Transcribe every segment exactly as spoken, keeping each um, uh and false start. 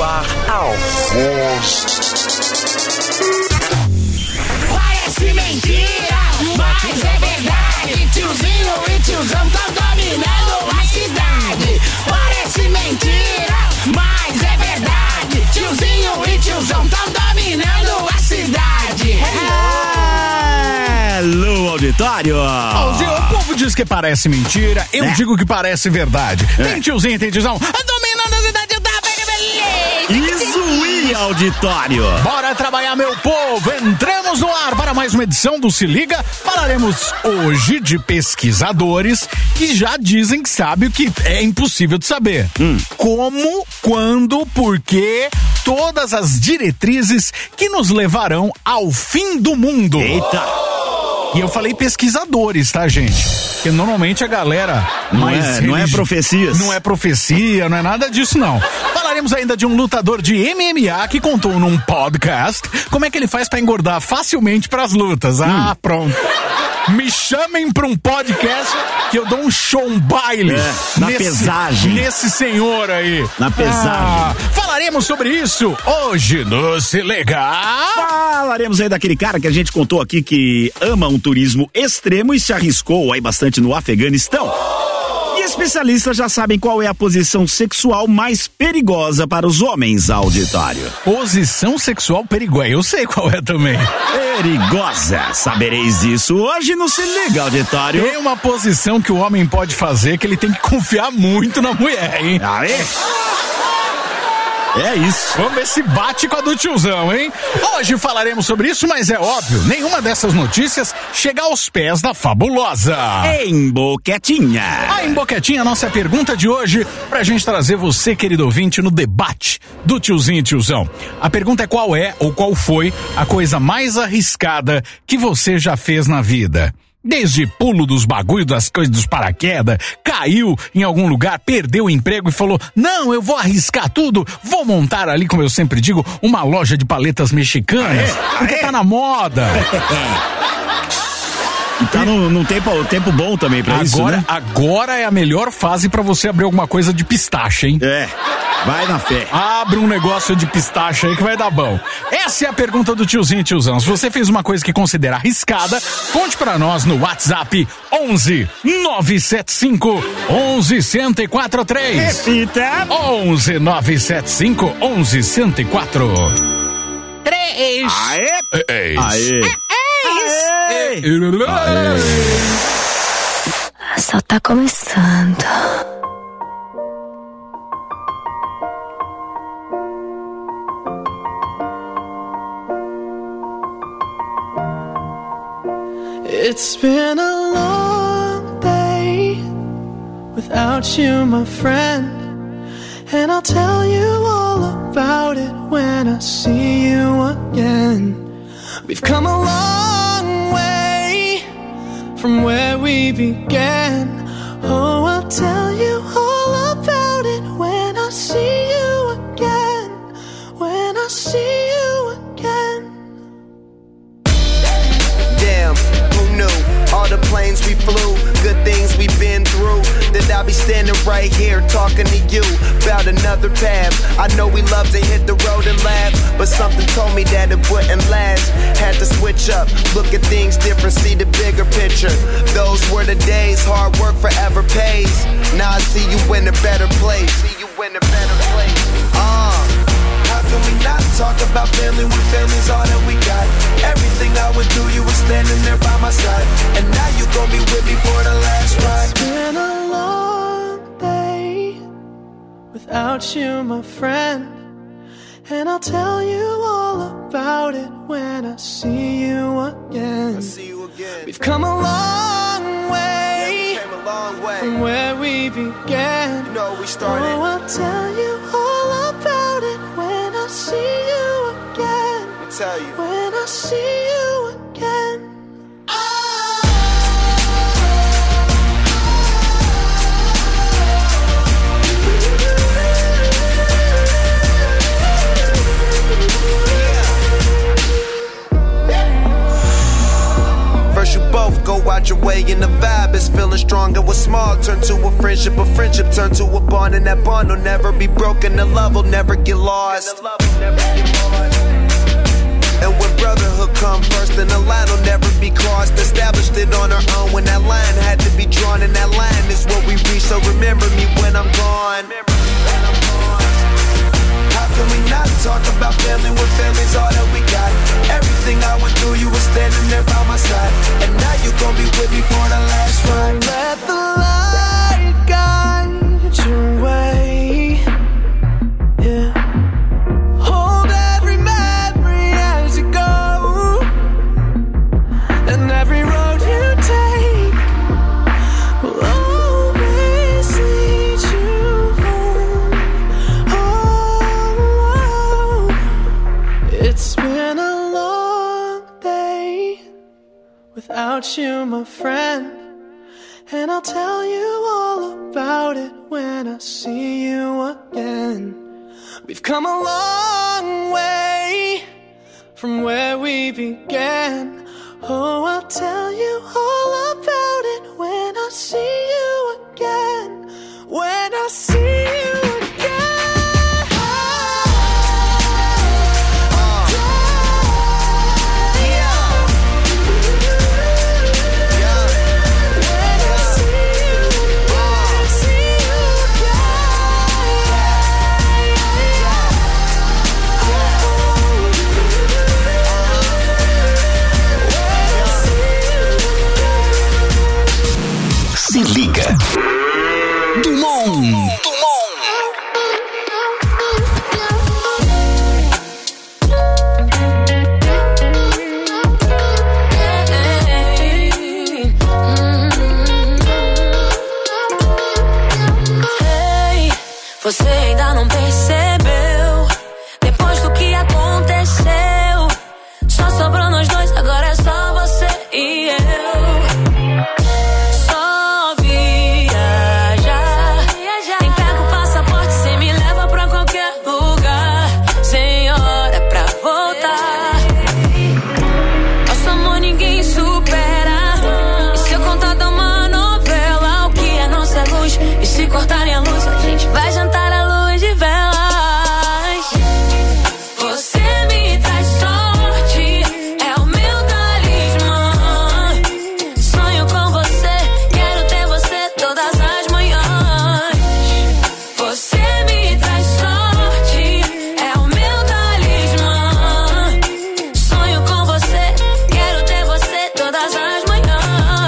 ar a voz. Parece mentira, mas é verdade. Tiozinho e tiozão tão dominando a cidade. Parece mentira, mas é verdade. Tiozinho e tiozão tão dominando a cidade. Hello, auditório! Alzinho, o povo diz que parece mentira, eu é. digo que parece verdade. É. Tem tiozinho, tem tiozão, dominando a cidade da beleza. Isso aí, auditório! Bora trabalhar, meu povo! Entramos no ar para mais uma edição do Se Liga. Falaremos hoje de pesquisadores que já dizem que sabem o que é impossível de saber. Hum. Como, quando, por quê, todas as diretrizes que nos levarão ao fim do mundo. Eita! E eu falei pesquisadores, tá, gente? Porque normalmente a galera não mais é, religi... não é profecias. Não é profecia, não é nada disso, não. Falaremos ainda de um lutador de M M A que contou num podcast como é que ele faz pra engordar facilmente pras lutas. Ah, hum. pronto. Me chamem pra um podcast que eu dou um show, um baile. É, na nesse, pesagem. Nesse senhor aí. Na pesagem. Ah, falaremos sobre isso hoje no Se Liga. Falaremos aí daquele cara que a gente contou aqui que ama um turismo extremo e se arriscou aí bastante no Afeganistão. E especialistas já sabem qual é a posição sexual mais perigosa para os homens, auditório. Posição sexual perigosa, eu sei qual é também. Perigosa, sabereis disso hoje no Se Liga, auditório. Tem uma posição que o homem pode fazer que ele tem que confiar muito na mulher, hein? Ah, é? É isso. Vamos ver se bate com a do tiozão, hein? Hoje falaremos sobre isso, mas é óbvio, nenhuma dessas notícias chega aos pés da fabulosa Emboquetinha. A Emboquetinha, nossa pergunta de hoje, pra gente trazer você, querido ouvinte, no debate do tiozinho e tiozão. A pergunta é qual é ou qual foi a coisa mais arriscada que você já fez na vida? Desde pulo dos bagulho, das coisas dos paraquedas, caiu em algum lugar, perdeu o emprego e falou, não, eu vou arriscar tudo, vou montar ali, como eu sempre digo, uma loja de paletas mexicanas, aê, porque aê. Tá na moda. E tá num, num tempo, tempo bom também pra agora, isso, né? Agora é a melhor fase pra você abrir alguma coisa de pistache, hein? É, vai na fé. Abre um negócio de pistache aí que vai dar bom. Essa é a pergunta do tiozinho e tiozão. Se você fez uma coisa que considera arriscada, conte pra nós no WhatsApp onze nove sete cinco onze um zero quatro três. Repita. onze nove sete cinco onze um zero quatro três. Aê! Aê! Aê! Aê! Só tá começando. It's been a long day without you, my friend, and I'll tell you all about it when I see you again. We've come a long way from where we began. Oh, I'll tell you all about it when I see you again. When I see you again. Damn, who knew? All the planes we flew, good things we've been through. That I'll be standing right here talking to you about another path. I know we love to hit the road and laugh, but something told me that it wouldn't last. Had to switch up, look at things different, see the bigger picture. Those were the days, hard work forever pays. Now I see you in a better place. See you in a better place. Uh, how can we not talk about family when family's all that we got? Everything I would do, you were standing there by my side, and now you gon' be with me for the last ride. It's been a long day without you, my friend, and I'll tell you all about it when I see you again. I see you again. We've come a long way, yeah, we came a long way from where we began. You know we started. Oh, I'll tell you all about it when I see you again. Let me tell you. When I see you again. First you both go out your way and the vibe is feeling and stronger. What's small turn to a friendship, a friendship turn to a bond, and that bond will never be broken. The love will never get lost. And when brotherhood come first, then the line will never be crossed. Established it on our own when that line had to be drawn, and that line is what we reach. So remember me when I'm gone. How can we not talk about family when family's all that we got? Everything I went through, you were standing there by my side, and now you gon' be with me for the last ride. Let the light guide your way. Yeah. Hold every memory as you go, and every road you take will always lead you home. Oh, it's been a long day without you, my friend, and I'll tell you all about it when I see you again. We've come a long way from where we began. Oh, I'll tell you all about it when I see you again. When I see you again. Uh, yeah. Yeah. When I see you, when I see you Se liga. Dumont. Hey, você ainda não percebeu? Depois do que aconteceu, só sobrou nós dois, agora é só você e eu. Só viajar. Nem pega o passaporte, cê me leva pra qualquer lugar. Sem hora pra voltar. Nosso amor ninguém supera. E se eu contar de uma novela, o que é nossa luz? E se cortarem a luz, a gente vai jantar à luz de velas. Você me traz sorte, é o meu talismã. Sonho com você, quero ter você todas as manhãs. Você me traz sorte, é o meu talismã. Sonho com você, quero ter você todas as manhãs.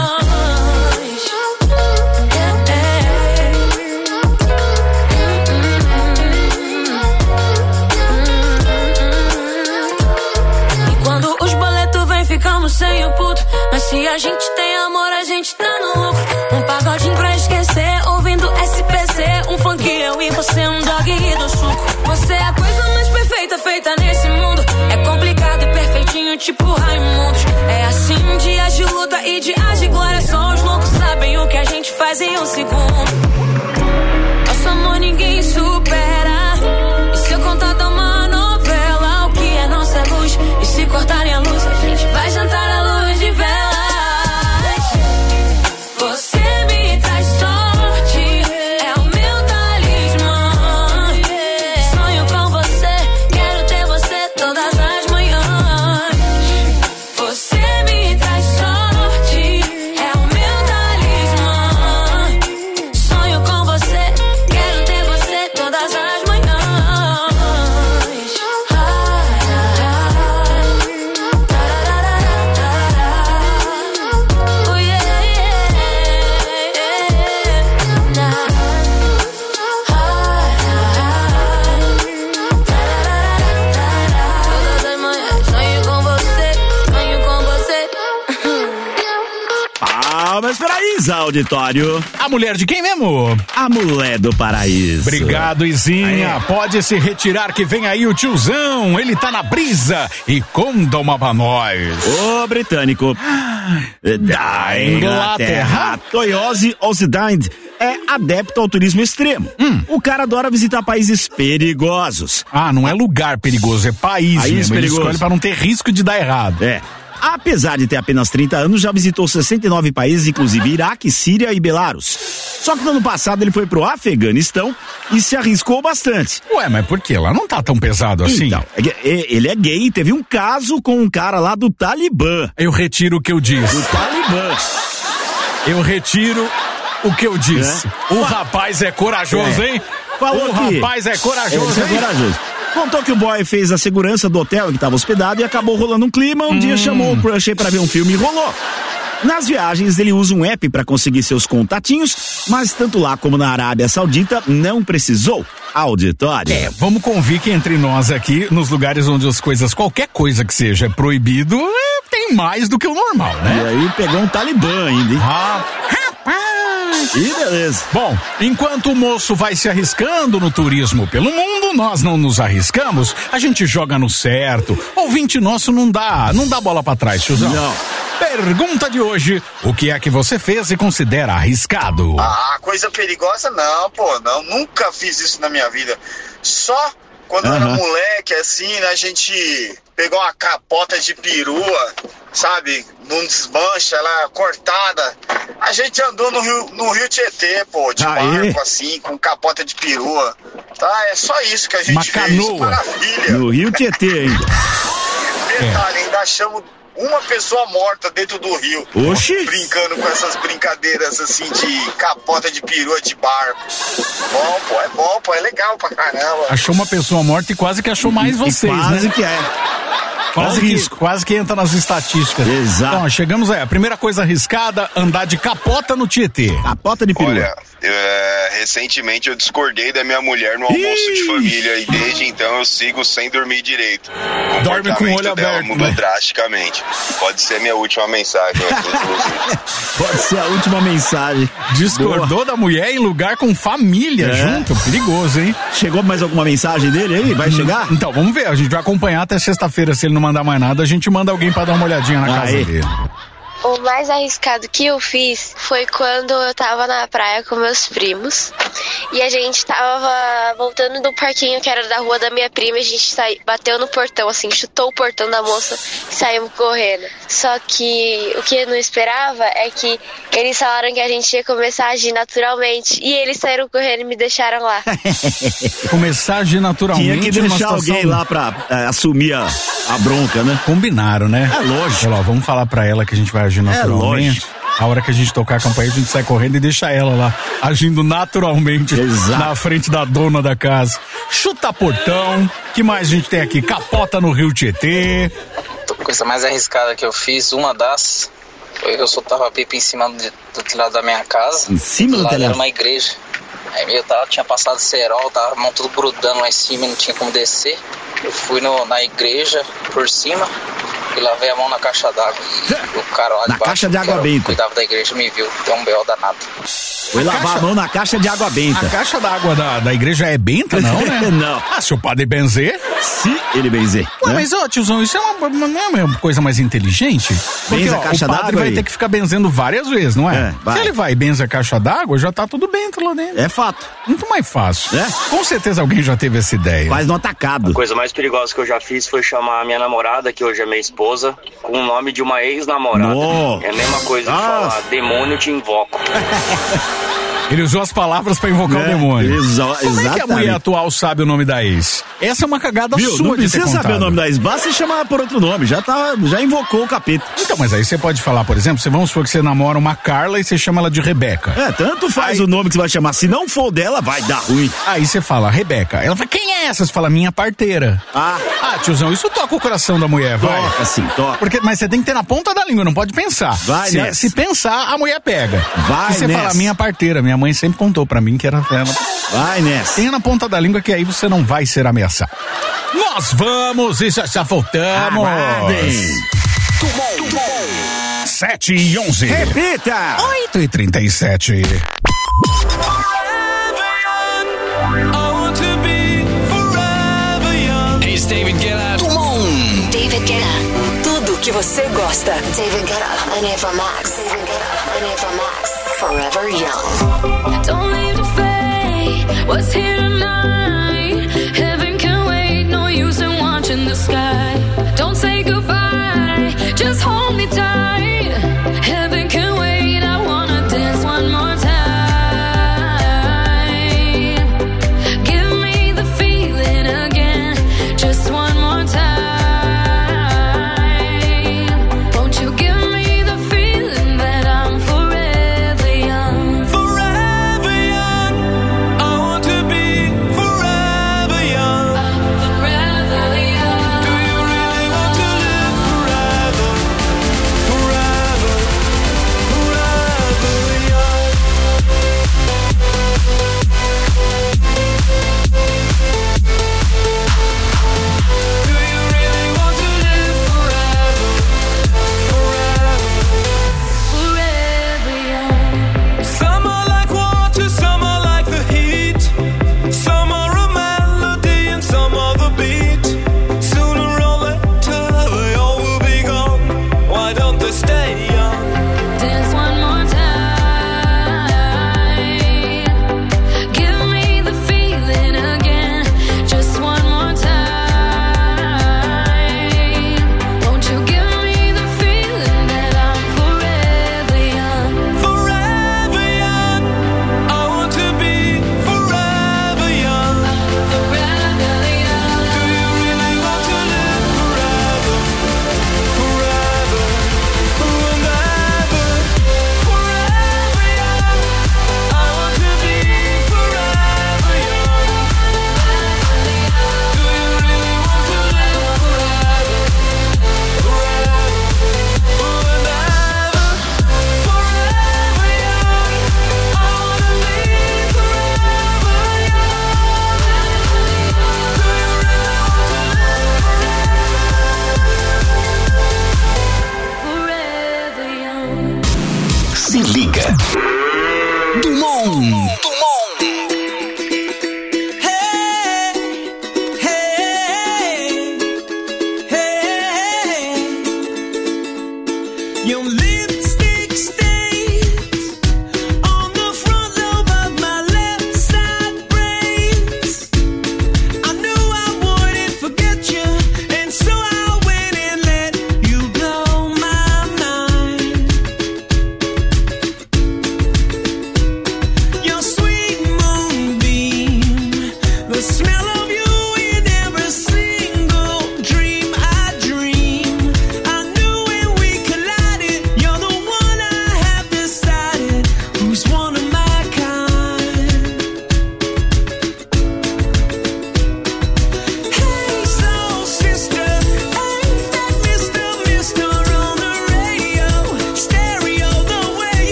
E quando os boletos vêm, ficamos sem o puto. Mas se a gente tem amor, a gente tá no lucro. Um pagodinho pra esquecer, ouvindo S P C. Um funk, eu e você, um dog e do suco. Você é a coisa mais perfeita feita nesse mundo. É complicado e perfeitinho, tipo Raimundos. É assim, dias de luta e dias de glória. Só os loucos sabem o que a gente faz em um segundo. Nosso amor ninguém supera. E se eu contar de uma novela, o que é nossa luz? E se cortarem a luz, a gente vai jantar à luz de velas. Você me traz sorte, é o meu talismã. Sonho com você, quero ter você todas as manhãs. Você me traz sorte, é o meu talismã. Sonho com você, quero ter você todas as manhãs. Ah, oh, yeah, yeah, nah. Todas as manhãs, sonho com você, sonho com você. Palmas para Isa, auditório. A mulher de quem mesmo? A mulher do paraíso. Obrigado, Izinha. Aí. Pode se retirar que vem aí o tiozão. Ele tá na brisa e conta uma pra nós. O britânico da Inglaterra, Toyosi Osdine, é adepto ao turismo extremo. Hum. O cara adora visitar países perigosos. Ah, não é lugar perigoso, é país, País mesmo. Ele perigoso. escolhe pra não ter risco de dar errado. É. apesar de ter apenas trinta anos, já visitou sessenta e nove países, inclusive Iraque, Síria e Belarus. Só que no ano passado ele foi pro Afeganistão e se arriscou bastante. Ué, mas por quê? Lá não tá tão pesado assim. Então, ele é gay e teve um caso com um cara lá do Talibã. Eu retiro o que eu disse. Do Talibã. Eu retiro o que eu disse. É. O rapaz é corajoso, é. hein? Falou o que rapaz é corajoso, é, hein? É corajoso. Contou que o boy fez a segurança do hotel em que estava hospedado e acabou rolando um clima. Um hum. dia chamou o crush aí pra ver um filme e rolou. Nas viagens ele usa um app para conseguir seus contatinhos, mas tanto lá como na Arábia Saudita não precisou. Auditório. É, vamos convir que entre nós aqui, nos lugares onde as coisas, qualquer coisa que seja proibido, é, tem mais do que o normal, né? E aí pegou um Talibã ainda, hein? Ah, rapaz! E beleza. Bom, enquanto o moço vai se arriscando no turismo pelo mundo, nós não nos arriscamos, a gente joga no certo. Ouvinte nosso não dá, não dá bola pra trás, tiozão. Não. Pergunta de hoje, o que é que você fez e considera arriscado? Ah, coisa perigosa não, pô, não, nunca fiz isso na minha vida. Só quando uhum. eu era moleque, assim, né, a gente pegou uma capota de perua, sabe, num desmanche, ela cortada. A gente andou no Rio, no Rio Tietê, pô, de Aê. barco, assim, com capota de perua. Tá, é só isso que a gente uma fez. Canoa. Maravilha. No Rio Tietê ainda. Detalhe, é. ainda achamos uma pessoa morta dentro do rio. Oxi. Brincando com essas brincadeiras assim de capota de perua de barco. Bom, pô, é bom, pô, é legal pra caramba. Achou uma pessoa morta e quase que achou mais vocês, e quase né? que é. Quase que, quase que entra nas estatísticas. Exato. Então, chegamos aí. A primeira coisa arriscada, andar de capota no Tietê. Capota de perua. Olha, é, recentemente eu discordei da minha mulher no almoço Ih. de família e desde então eu sigo sem dormir direito. O Dorme com o olho dela aberto, mudou né? drasticamente. Pode ser minha última mensagem aqui, inclusive. Pode ser a última mensagem. Discordou Boa. da mulher em lugar com família é. junto. Perigoso, hein? Chegou mais alguma mensagem dele aí? Vai chegar? Então, vamos ver. A gente vai acompanhar até sexta-feira. Se ele não mandar mais nada, a gente manda alguém pra dar uma olhadinha na Aê. casa dele. O mais arriscado que eu fiz foi quando eu tava na praia com meus primos e a gente tava voltando do parquinho que era da rua da minha prima e a gente sai, bateu no portão, assim, chutou o portão da moça e saímos correndo. Só que o que eu não esperava é que eles falaram que a gente ia começar a agir naturalmente e eles saíram correndo e me deixaram lá. Começar a agir naturalmente. Tinha que deixar alguém lá pra é, assumir a, a bronca, né? Combinaram, né? É lógico. Olha, ó, vamos falar pra ela que a gente vai agir naturalmente. É a hora que a gente tocar a campanha, a gente sai correndo e deixa ela lá, agindo naturalmente. Exato. Na frente da dona da casa. Chuta portão. Que mais a gente tem aqui? Capota no Rio Tietê. A coisa mais arriscada que eu fiz, uma das, foi que eu soltava pipa em cima do, do telhado da minha casa. Em cima do, do telhado? Era uma igreja. Aí eu tava, tinha passado cerol, tava a mão tudo grudando lá em cima e não tinha como descer. Eu fui no, na igreja por cima e lavei a mão na caixa d'água. E o cara lá de na baixo, caixa de água benta. Cuidava da igreja, me viu, tem um B O danado. Foi lavar caixa... a mão na caixa de água benta. A caixa d'água da, da igreja é benta, não, né? Não. Ah, se o padre benzer. Se ele benzer. Ué, né? mas ó, tiozão, isso é uma, não é uma coisa mais inteligente? Porque benza ó, a caixa o padre vai aí. ter que ficar benzendo várias vezes, não é? é se ele vai e benze a caixa d'água, já tá tudo bem lá dentro. É fato. Muito mais fácil. É? Com certeza alguém já teve essa ideia. Faz no atacado. A coisa mais perigosa que eu já fiz foi chamar a minha namorada, que hoje é minha esposa, com o nome de uma ex-namorada. Oh. É a mesma coisa de ah. falar, demônio te invoco. Ele usou as palavras pra invocar é, o demônio. Exa- Como exatamente. é que a mulher atual sabe o nome da ex? Essa é uma cagada Viu? sua Não de ter precisa contado. saber o nome da ex, basta chamar por outro nome, já, tá, já invocou o capeta. Então, mas aí você pode falar, por exemplo, você vamos supor que você namora uma Carla e você chama ela de Rebeca. É, tanto faz aí... o nome que você vai chamar, se não for dela, vai dar ruim. Aí você fala, Rebeca. Ela fala, quem é essa? Você fala, minha parteira. Ah. Ah, tiozão, isso toca o coração da mulher, vai. Toca sim, toca. Porque, mas você tem que ter na ponta da língua, não pode pensar. Vai se, nessa. se pensar, a mulher pega. Vai se você nessa. fala, minha parteira, minha mãe sempre contou pra mim que era ela. Vai nessa. Tenha na ponta da língua que aí você não vai ser ameaçado. Nós vamos e já, já voltamos. Aguardem. Sete e onze. Repita. Oito e trinta e sete. Hey, David Guetta. Come on. David Guetta. Tudo que você gosta. David Guetta. And Eva Max. David Guetta. And Eva Max. Forever Young. Don't leave the fate. What's here tonight? Heaven can wait. No use in watching the sky. Don't say goodbye. Just hold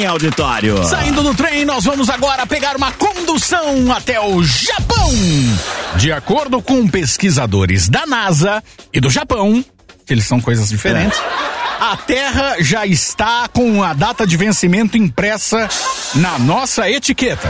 hein, auditório? Saindo do trem, nós vamos agora pegar uma condução até o Japão. De acordo com pesquisadores da NASA e do Japão, que eles são coisas diferentes, é. a Terra já está com a data de vencimento impressa na nossa etiqueta.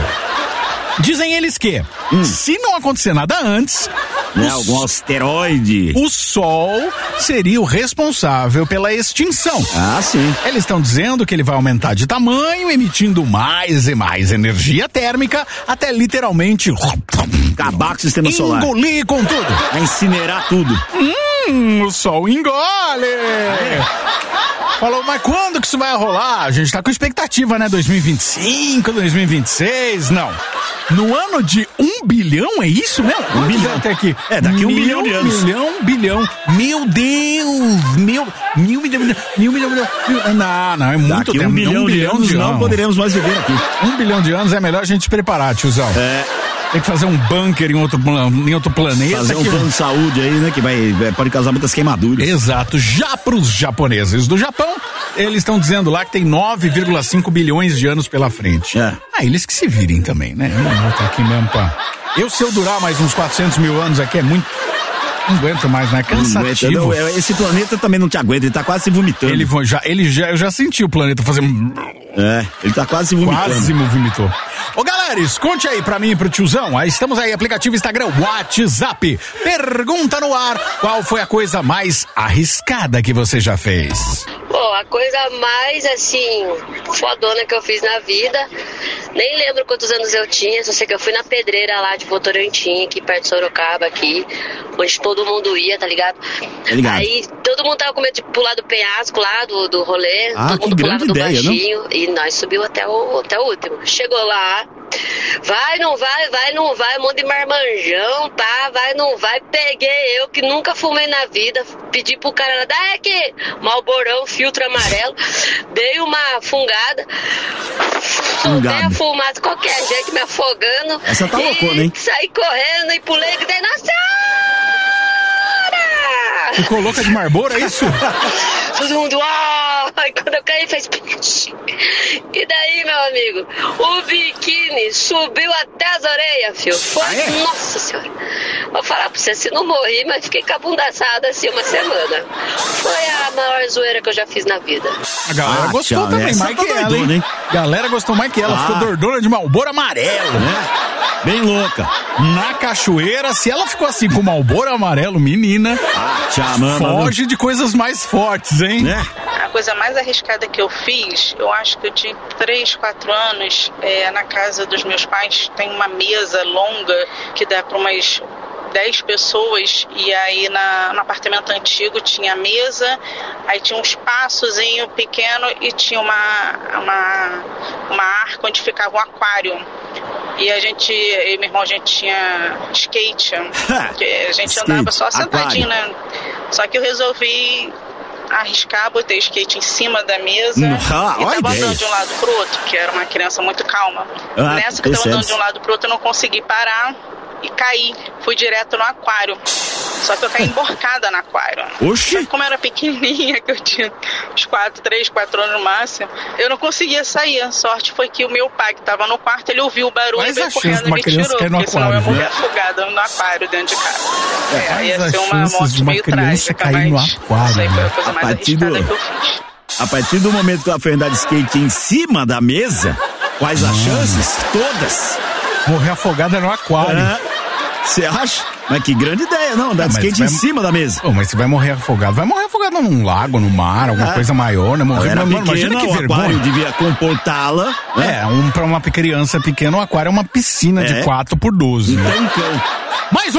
Dizem eles que, hum. se não acontecer nada antes... Né, algum asteroide. O Sol seria o responsável pela extinção. Ah, sim. Eles estão dizendo que ele vai aumentar de tamanho, emitindo mais e mais energia térmica, até literalmente... acabar com o sistema solar. Engolir com tudo. Vai incinerar tudo. Hum, o Sol engole. É. Falou, mas quando que isso vai rolar? A gente tá com expectativa, né? dois mil e vinte e cinco, dois mil e vinte e seis, não. No ano de um bilhão, é isso mesmo? Um bilhão. Até aqui. É, daqui um bilhão de anos. Milhão, bilhão. Meu Deus! Mil, mil, milhão, mil, milhão, milhão, milhão. Não, não, é muito daqui tempo. Um bilhão, um bilhão de anos, de não poderemos mais viver aqui. Um bilhão de anos é melhor a gente se preparar, tiozão. É. Tem que fazer um bunker em outro, em outro planeta. Fazer um que... plano de saúde aí, né? Que vai, pode causar muitas queimaduras. Exato. Já pros japoneses do Japão, eles estão dizendo lá que tem nove vírgula cinco bilhões de anos pela frente. É. Ah, eles que se virem também, né? Eu não vou estar aqui mesmo pra... Eu, se eu durar mais uns quatrocentos mil anos aqui, é muito... Não aguento mais, né? É cansativo. Não, esse planeta também não te aguenta, ele tá quase se vomitando. Ele já, ele já, eu já senti o planeta fazendo... É, ele tá quase se vomitando. Quase me vomitou. Ô, galera, conte aí pra mim e pro tiozão. Aí estamos aí, aplicativo Instagram, WhatsApp. Pergunta no ar, qual foi a coisa mais arriscada que você já fez? Bom, a coisa mais, assim, fodona que eu fiz na vida, nem lembro quantos anos eu tinha, só sei que eu fui na pedreira lá de Votorantim, aqui perto de Sorocaba, aqui, onde todo mundo ia, tá ligado? É ligado. Aí todo mundo tava com medo de pular do penhasco lá, do, do rolê, ah, todo mundo pulava do ideia, baixinho, não? E nós subiu até o, até o último. Chegou lá, vai, não vai, vai, não vai, um monte de marmanjão, pá, vai, não vai. Peguei eu, que nunca fumei na vida, pedi pro cara, dá aqui, Malborão, filtro amarelo, dei uma fungada, soltei a fumaça, qualquer jeito, me afogando. Essa tá loucona, hein? Saí correndo e pulei, que dei, nossa senhora! Ficou louca de Marlboro, é isso? Todo mundo, ah! Aí quando eu caí, fez... E daí, meu amigo, o biquíni subiu até as orelhas, filho. Foi, ah, é? Nossa senhora. Vou falar pra você, se não morri, mas fiquei com a bunda assada assim uma semana. Foi a maior zoeira que eu já fiz na vida. A galera ah, gostou tchau, também, mais que ela, hein? hein? Galera gostou mais que ela, ah. ficou dordona de Marlboro amarelo, né? Bem louca. Na cachoeira, se ela ficou assim com Marlboro amarelo, menina, ah, tchau, mano, foge mano. de coisas mais fortes, hein? É. A coisa mais arriscada que eu fiz, eu acho que eu tinha três, quatro anos, é, na casa dos meus pais, tem uma mesa longa que dá para umas dez pessoas, e aí na, no apartamento antigo tinha mesa, aí tinha um espaçozinho pequeno e tinha uma, uma, uma arca onde ficava um aquário. E a gente, eu e meu irmão, a gente tinha skate, que a gente skate, andava só sentadinho, né? Só que eu resolvi arriscar, botei o skate em cima da mesa ah, e tava andando de um lado pro outro, que era uma criança muito calma. Ah, Nessa que eu tava andando de um lado pro outro, eu não consegui parar e caí. Fui direto no aquário. Só que eu caí emborcada no aquário. Oxi! Só que como eu era pequenininha, que eu tinha uns quatro, três, quatro anos no máximo, eu não conseguia sair. A sorte foi que o meu pai, que tava no quarto, ele ouviu o barulho e veio correndo e me tirou. Porque senão eu ia morrer afogada no aquário dentro de casa. É, é, ia ser uma morte meio trágica, mas no aquário, isso aí foi a coisa mais arriscada do... que eu fiz. A partir do momento que ela foi andar de skate em cima da mesa, quais as chances? Todas. Morrer afogada no aquário. Você é, acha? Mas que grande ideia, não, andar de skate vai... em cima da mesa. Oh, mas você vai morrer afogado. Vai morrer afogado num lago, no mar, alguma é. coisa maior, né? Morrer, era mano, pequena, imagina que o vergonha. Aquário devia comportá-la. Né? É, um, pra uma criança pequena, o aquário é uma piscina é. de quatro por doze. Então, né? então. Mais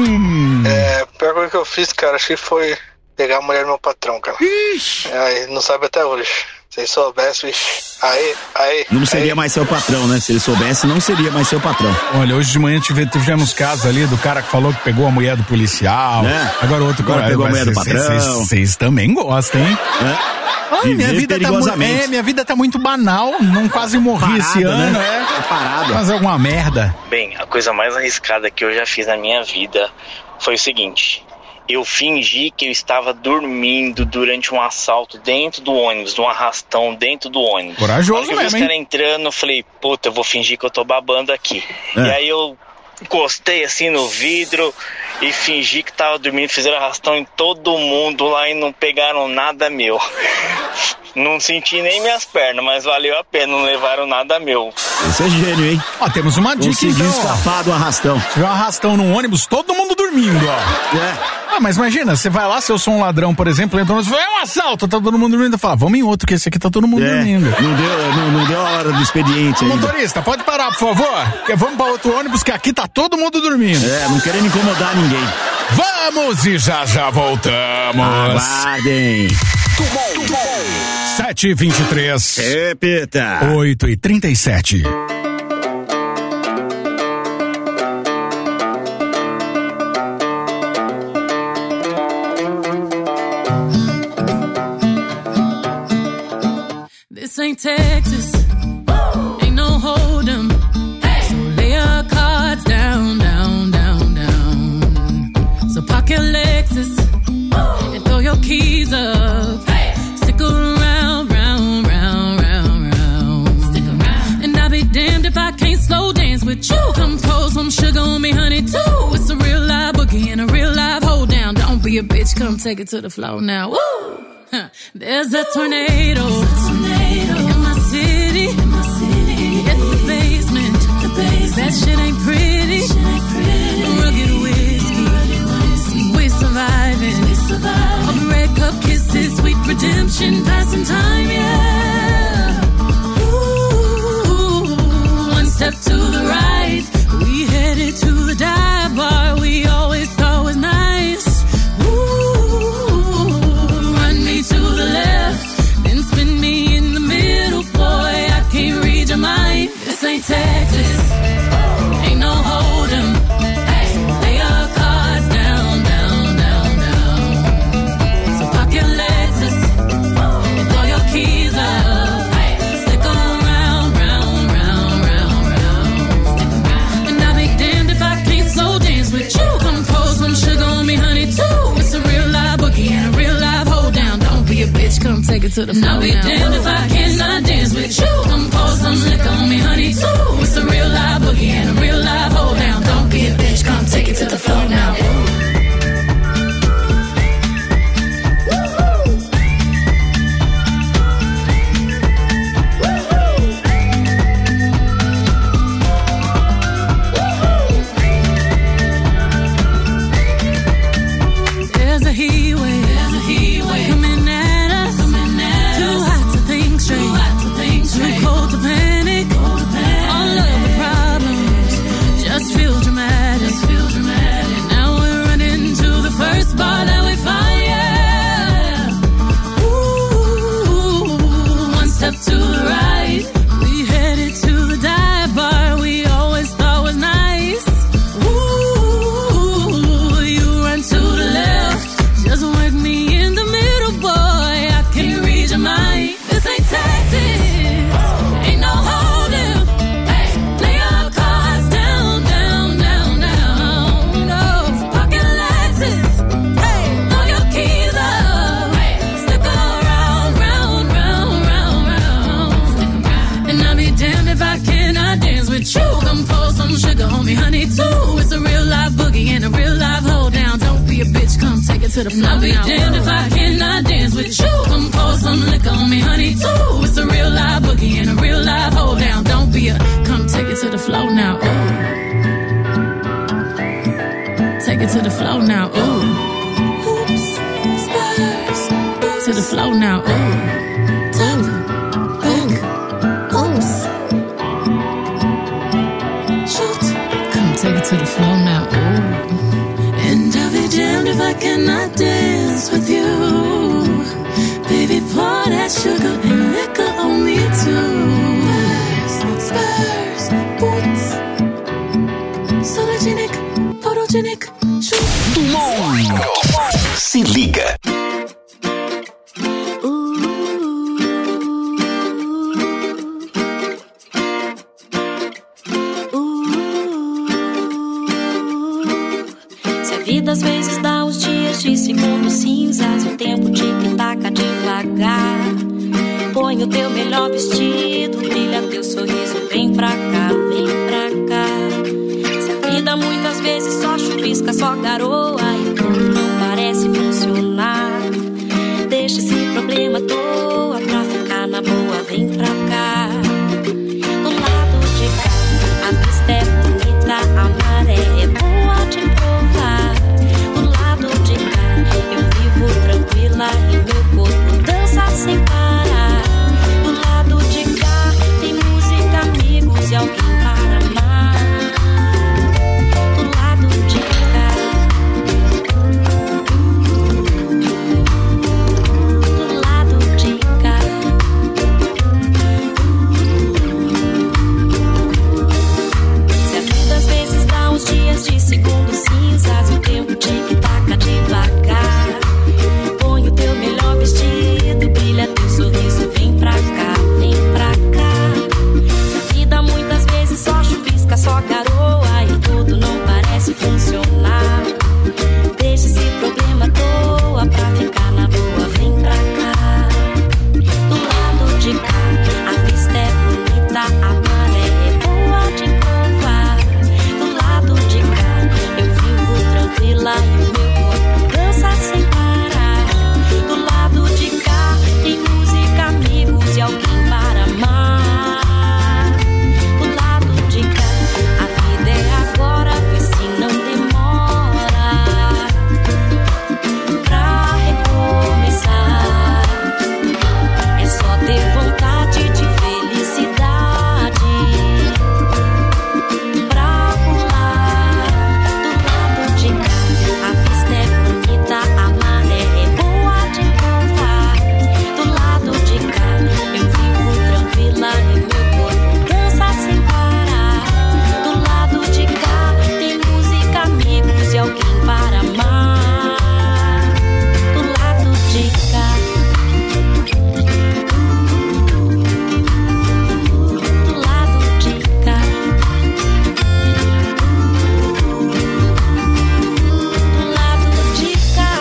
um! É, a pior coisa que eu fiz, cara, acho que foi pegar a mulher do meu patrão, cara. Ixi. É, não sabe até hoje. Se ele soubesse, aí, aí. Não seria aí. mais seu patrão, né? Se ele soubesse, não seria mais seu patrão. Olha, hoje de manhã tive, tivemos casos ali do cara que falou que pegou a mulher do policial. É. Agora o outro Agora cara pegou a mulher do patrão. Vocês também gostam, hein? É. Ai, minha vida, tá mu- é, minha vida tá muito banal. Não quase morri Parada, esse ano, né? é. É parado. Mas alguma merda. Bem, a coisa mais arriscada que eu já fiz na minha vida foi o seguinte. eu fingi que eu estava dormindo durante um assalto dentro do ônibus, de um arrastão dentro do ônibus. Corajoso mesmo, hein? Eu vi os caras entrando, eu falei, puta, eu vou fingir que eu tô babando aqui. É. E aí eu encostei assim no vidro e fingi que tava dormindo, fizeram arrastão em todo mundo lá e não pegaram nada meu. Não senti nem minhas pernas, mas valeu a pena, não levaram nada meu. Esse é gênio, hein? Ó, temos uma dica Conseguiu então. escapar do arrastão. Se tiver um arrastão num ônibus, todo mundo dormindo, ó. É. Ah, mas imagina, você vai lá, se eu sou um ladrão, por exemplo, entra no ônibus, é um assalto, tá todo mundo dormindo. Fala, vamos em outro, que esse aqui tá todo mundo é. dormindo. Não deu, não, não deu a hora do expediente ainda. Motorista, pode parar, por favor? Que vamos pra outro ônibus, que aqui tá todo mundo dormindo. É, não querendo incomodar ninguém. Vamos e já já voltamos. Aguardem. sete e vinte e três. Repita. oito e trinta e sete. This ain't Texas. Ain't no hold'em. So lay your cards down, down, down, down. So park your Lexus and throw your keys up. Stick around, round, round, round, round. Stick around. And I'll be damned if I can't slow dance with you. Come pour some sugar on me, honey, too. It's a real live boogie and a real live hold down. Don't be a bitch, come take it to the floor now. Woo! Huh. There's a tornado. There's a tornado in my city. In my city. Get the basement. The basement. That shit ain't pretty. Shit ain't pretty. Rugged whiskey. Rugged whiskey. We're surviving. We surviving. All the red cup kisses, sweet redemption, passing time, yeah. Ooh, one step to the right. We headed to the dive bar we always thought was nice. To the left, then spin me in the middle, boy. I can't read your mind. This ain't Texas, ain't no hold'em. Lay your cards down, down, down, down. So park your Lexus and throw your keys up. Stick around, round, round, round, round. Stick around. And I'll be damned if I can't slow dance with you. Come pour some sugar on me, honey, too. It's a real live boogie and a real live hold down. Be a bitch, come take it to the floor. I'll be damned if I cannot dance with you. Come pour some liquor on me, honey, too. It's a real live boogie and a real live hold down. Don't be a bitch, come take it to the floor now. There's a heat wave. There's a heat wave coming at us. Coming at Too us. Hot to think straight. Too hot to think straight. Too cold to panic. Cold to panic. All of the problems just feel dramatic. Just feel dramatic. Now we're running to the first bar that we find. Yeah. Ooh, one step to the right. We headed to the dive bar we always thought was nice. Ooh, you run to the left. Just work me in the middle, boy. I can't read your mind. This ain't Texas. Ain't no hold'em. Hey, lay your cards down, down, down, down. No, pocket Lexus. Hey, throw your keys up. Hey, stick around, round, round, round, round. Stick around. And I'll be damned if I cannot dance with you. Come pour some sugar on me, honey, too. It's a real live boogie and a real live hold down. Don't be a bitch, come take it to the floor. I'll be damned if I cannot dance with you. Come pour some liquor on me, honey, too. It's a real live boogie and a real live hold down. Don't be a, come take it to the floor now. Ooh. Take it to the floor now. Ooh. Hoops, spurs, boots. To the floor now. Ooh. Top, back, oops. Shoot. Come take it to the floor now. Ooh. And I'll be damned if I cannot dance with you. Baby, pour that sugar and liquor on me too. Spurs, spurs, boots. Sologenic, photogenic, shoot. Dumont. Se liga. Se a vida às vezes dá uns dias dias de segundos cinzas, o tempo tic-taca devagar. Põe o teu melhor vestido, brilha teu sorriso, vem pra cá, vem pra cá. Se a vida muitas vezes só chuvisca, só garoa e tudo não parece funcionar, deixa esse problema à toa pra ficar na boa, vem pra cá. Do lado de cá, a vista é bonita, a maré é boa de provar. Do lado de cá, eu vivo tranquila e meu corpo dança sem parar. Do lado de cá, tem música, amigos e alguém para amar. Do lado de cá, do lado de cá. Se a vida às vezes dá uns dias de segundos cinzas, o tempo tic-taca devagar. Põe o teu melhor vestido, brilha teu sorriso, vem pra cá, vem pra cá. Se a vida muitas vezes só chuvisca, só garoa e tudo não parece funcionar, deixa esse problema à toa pra ficar na boa, vem pra cá. Do lado de cá, a vista é bonita, a maré é boa de provar. Do lado de cá, eu vivo tranquila e o meu corpo dança sem parar. Do lado de cá, tem música, amigos e alguém para amar. Do lado de cá, a vida é agora, vê se não demora pra recomeçar. É só ter vontade de felicidade pra pular. Do lado de cá, a vista é bonita, a maré é boa de provar. Do lado de cá, eu vivo tranquila e meu corpo dança sem parar. Do lado de cá, tem música, amigos e alguém para amar. Do lado de cá, do lado de cá, do lado de cá.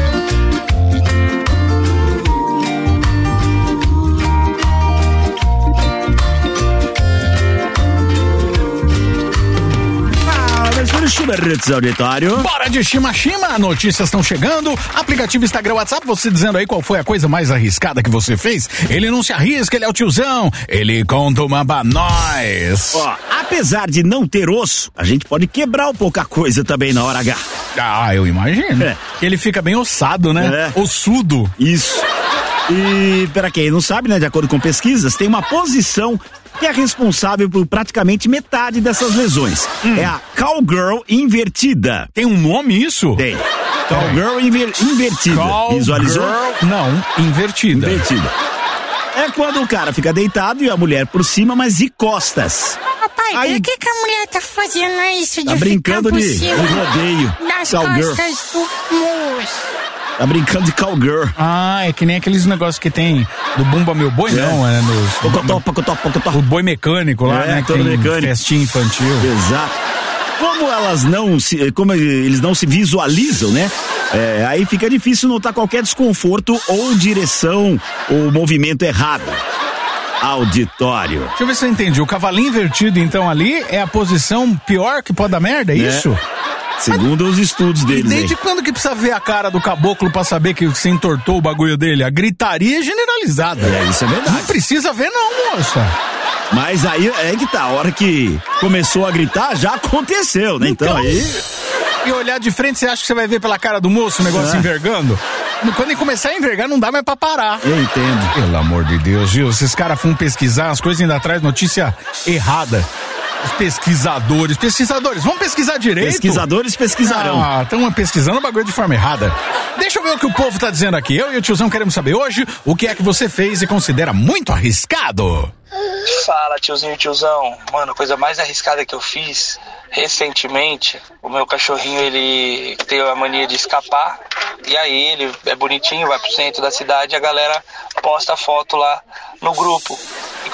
Ah, mas foi o Schubert, auditório. Bora de Shima-Shima, notícias estão chegando. Aplicativo Instagram, WhatsApp, você dizendo aí qual foi a coisa mais arriscada que você fez. Ele não se arrisca, ele é o tiozão. Ele conta uma pra nós. Ó, apesar de não ter osso, a gente pode quebrar um pouca coisa também na hora H. Ah, eu imagino. É. Ele fica bem ossado, né? É. Ossudo. Isso. E, pra quem não sabe, né, de acordo com pesquisas, tem uma posição que é responsável por praticamente metade dessas lesões. Hum. É a cowgirl invertida. Tem um nome isso? Tem. Cowgirl inver, invertida. Cow Visualizou? Girl, não, invertida. Invertida. É quando o cara fica deitado e a mulher por cima, mas de costas. Papai, Aí- por que, que a mulher tá fazendo isso de Tá brincando ficar por de- cima de rodeio. das Cowgirl. costas do moço? Tá brincando de cowgirl. Ah, é que nem aqueles negócios que tem do Bumba Meu Boi, É. não, é nos... Pocotó, pocotó, pocotó. O boi mecânico lá, É, né? Que todo tem mecânico. festinha infantil. Exato. Como elas não se, como eles não se visualizam, né? É, aí fica difícil notar qualquer desconforto ou direção ou movimento errado. Auditório. Deixa eu ver se eu entendi. O cavalinho invertido, então, ali é a posição pior que pode dar merda, é isso? Segundo os estudos E deles desde aí. quando que precisa ver a cara do caboclo pra saber que você entortou o bagulho dele? A gritaria é generalizada. É, isso é verdade. Não precisa ver não, moça. Mas aí é que tá, a hora que começou a gritar, já aconteceu, né? Então, Então, aí... E olhar de frente, você acha que você vai ver pela cara do moço o negócio É. envergando? Quando ele começar a envergar, não dá mais pra parar. Eu entendo. Pelo amor de Deus, viu? Esses caras foram pesquisar as coisas e ainda traz notícia errada. Os pesquisadores, pesquisadores, vamos pesquisar direito? Pesquisadores pesquisarão. Ah, estão pesquisando o bagulho de forma errada. Deixa eu ver o que o povo tá dizendo aqui. Eu e o tiozão queremos saber hoje o que é que você fez e considera muito arriscado. Fala, tiozinho e tiozão. Mano, a coisa mais arriscada que eu fiz recentemente, o meu cachorrinho, ele tem a mania de escapar. E aí ele é bonitinho, vai pro centro da cidade e a galera posta foto lá no grupo. E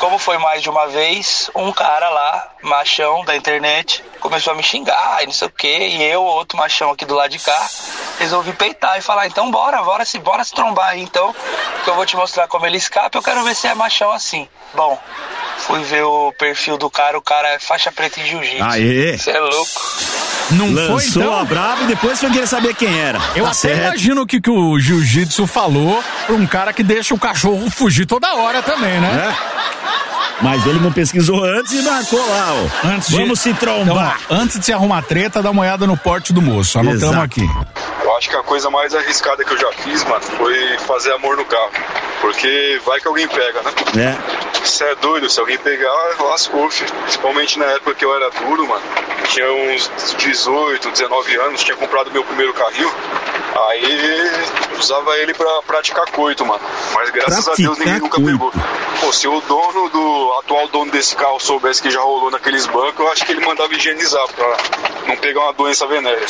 como foi mais de uma vez, um cara lá, machão da internet, começou a me xingar e não sei o que, e eu, outro machão aqui do lado de cá, resolvi peitar e falar, então bora, bora se, bora se trombar aí então, que eu vou te mostrar como ele escapa, eu quero ver se é machão assim. Bom, fui ver o perfil do cara, o cara é faixa preta em jiu-jitsu. Aê! Você é louco. Não Lançou foi, então? a braba e depois foi querer saber quem era. Eu Tá até certo. imagino o que, que o jiu-jitsu falou pra um cara que deixa o cachorro fugir toda hora também, né? É. Mas ele não pesquisou antes e marcou lá, ó. Antes de- Vamos se trombar. Então, ó, antes de se arrumar treta, dá uma olhada no porte do moço. Anotamos Exato. aqui. Eu acho que a coisa mais arriscada que eu já fiz, mano, foi fazer amor no carro. Porque vai que alguém pega, né? É. Você é doido, se alguém pegar, lascou, filho. Principalmente na época que eu era duro, mano. Tinha uns dezoito, dezenove anos, tinha comprado meu primeiro carrinho. Aí usava ele pra praticar coito, mano. Mas graças a Deus ninguém nunca pegou. Pô, se o dono do atual dono desse carro soubesse que já rolou naqueles bancos, eu acho que ele mandava higienizar pra não pegar uma doença venérea.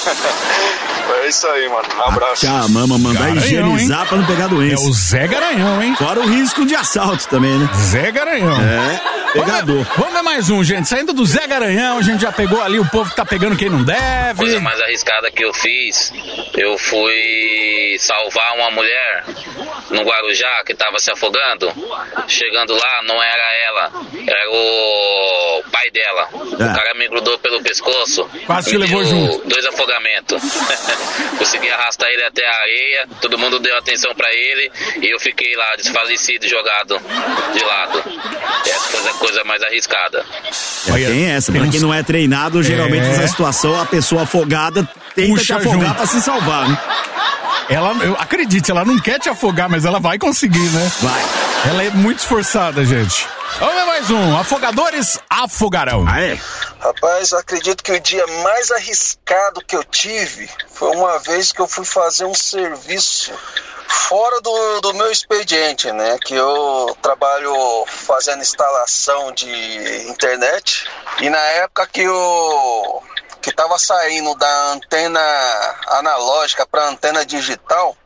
É isso aí, mano. Um abraço. Tchau, mama, mandar Garanhão, higienizar hein? pra não pegar doença. É o Zé Garanhão, hein? Fora o risco de assalto também, né? Zé Garanhão. É, pegador. Vamos ver, vamos ver mais um, gente. Saindo do Zé Garanhão, a gente já pegou ali o povo que tá pegando quem não deve. Coisa mais arriscada que eu fiz, eu fui salvar uma mulher no Guarujá que tava se afogando. Chegando lá, não era ela, era o pai dela. É. O cara me grudou pelo pescoço. Quase me te levou deu junto. dois afogamentos. Consegui arrastar ele até a areia, todo mundo deu atenção pra ele e eu fiquei lá desfalecido, jogado de lado. Essa foi a coisa mais arriscada. É, tem essa. Pra quem não é treinado, geralmente É. nessa situação, a pessoa afogada tenta Puxa te afogar junto. pra se salvar, né? Ela, eu acredite, ela não quer te afogar, mas ela vai conseguir, né? Vai. Ela é muito esforçada, gente. Vamos ver mais um. Afogadores afogarão. Aê. Rapaz, acredito que o dia mais arriscado que eu tive foi uma vez que eu fui fazer um serviço fora do, do meu expediente, né? Que eu trabalho fazendo instalação de internet e na época que eu que tava saindo da antena analógica para antena digital,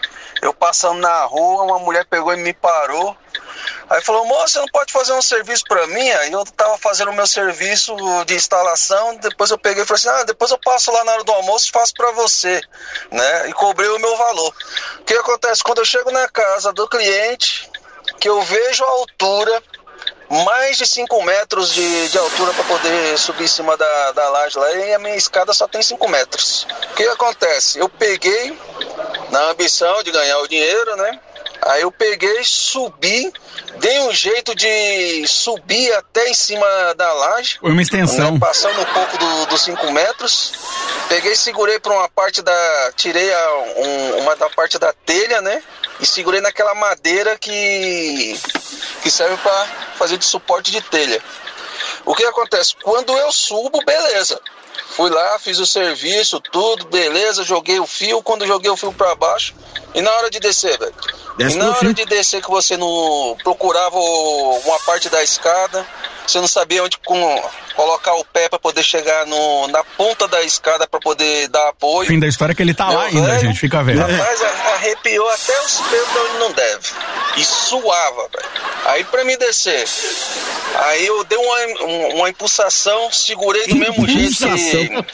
eu passando na rua, uma mulher pegou e me parou. Aí falou, moça, você não pode fazer um serviço pra mim? Aí eu tava fazendo o meu serviço de instalação, depois eu peguei e falei assim, ah, depois eu passo lá na hora do almoço e faço pra você, né? E cobrei o meu valor. O que acontece? Quando eu chego na casa do cliente, que eu vejo a altura, mais de cinco metros de, de altura para poder subir em cima da, da laje lá, e a minha escada só tem cinco metros. O que acontece? Eu peguei, na ambição de ganhar o dinheiro, né? Aí eu peguei, subi, dei um jeito de subir até em cima da laje. Foi uma extensão. Né, passando um pouco do- dos cinco metros. Peguei, segurei para uma parte da... Tirei a, um- uma da parte da telha, né? E segurei naquela madeira que, que serve para fazer de suporte de telha. O que acontece? Quando eu subo, beleza. Fui lá, fiz o serviço, tudo, beleza, joguei o fio. Quando joguei o fio para baixo, e na hora de descer, velho? Desce E na no hora fio. de descer que você não procurava o- uma parte da escada, você não sabia onde com- colocar o pé para poder chegar no, na ponta da escada para poder dar O apoio. fim da história é que ele tá lá Meu ainda, velho, gente. Fica vendo. Rapaz, a- arrepiou até os pelos de onde não deve. E suava, velho. Aí pra me descer, aí eu dei uma, um- uma impulsação, segurei do mesmo jeito que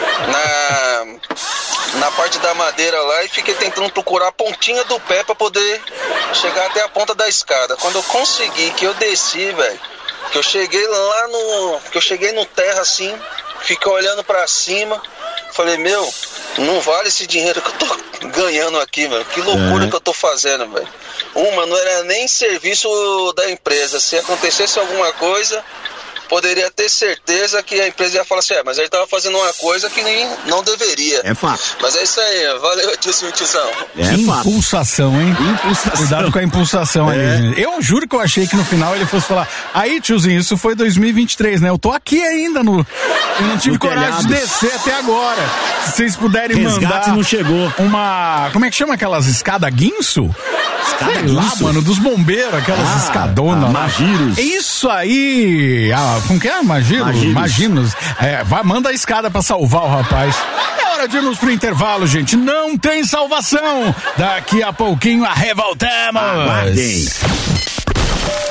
na, na parte da madeira lá e fiquei tentando procurar a pontinha do pé pra poder chegar até a ponta da escada. Quando eu consegui, que eu desci, velho, que eu cheguei lá no... que eu cheguei no terra assim, fiquei olhando pra cima, falei, meu, não vale esse dinheiro que eu tô ganhando aqui, velho. Que loucura É. que eu tô fazendo, velho. Uma, não era nem serviço da empresa. Se acontecesse alguma coisa, poderia ter certeza que a empresa ia falar assim, é, mas ele tava fazendo uma coisa que nem, não deveria. É fato. Mas é isso aí, valeu, tiozinho, tiozão. É Que fato. impulsação, hein? Impulsação. Cuidado com a impulsação aí, É. gente. Eu juro que eu achei que no final ele fosse falar, aí, tiozinho, isso foi dois mil e vinte e três, né? Eu tô aqui ainda no... Eu não tive No coragem de telhado. descer até agora. Se vocês puderem Resgate mandar... não chegou. Uma... Como é que chama aquelas escadas guinso? Escada Sei lá, guinso? mano, dos bombeiros, aquelas Ah, escadonas ah, lá. Magiros. Isso aí! Ah, como que é? Magiros? Magiros. Maginos. É, vai, manda a escada pra salvar o rapaz. É hora de irmos pro intervalo, gente. Não tem salvação. Daqui a pouquinho a revoltamos. Aguardem.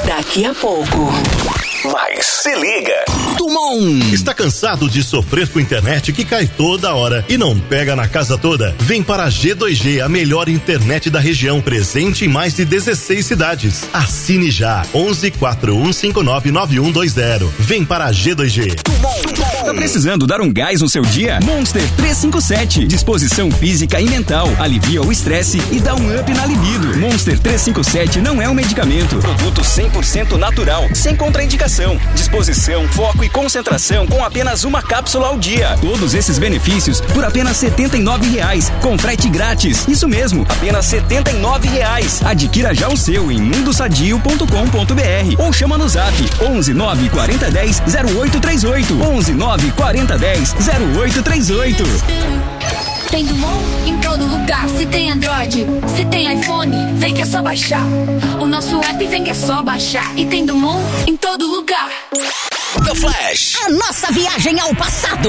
Daqui a pouco. Mas se liga. Dumont. Está cansado de sofrer com internet que cai toda hora e não pega na casa toda? Vem para a G dois G, a melhor internet da região, presente em mais de dezesseis cidades. Assine já. onze quatro um cinco nove nove um dois zero. Vem para a G dois G. Tá precisando dar um gás no seu dia? Monster trezentos e cinquenta e sete. Disposição física e mental. Alivia o estresse e dá um up na libido. Monster trezentos e cinquenta e sete não é um medicamento. Produto cem por cento natural, sem contraindicação. Disposição, foco e concentração com apenas uma cápsula ao dia. Todos esses benefícios por apenas setenta e nove reais, com frete grátis. Isso mesmo, apenas setenta e nove reais. Adquira já o seu em mundo sadio ponto com ponto b r ou chama no zap onze nove quarenta dez zero oito três oito. onze nove quarenta dez zero oito três oito. Tem Dumont em todo lugar. Se tem Android, se tem iPhone, vem que é só baixar. O nosso app vem que é só baixar. E tem Dumont em todo lugar. The Flash. A nossa viagem ao passado.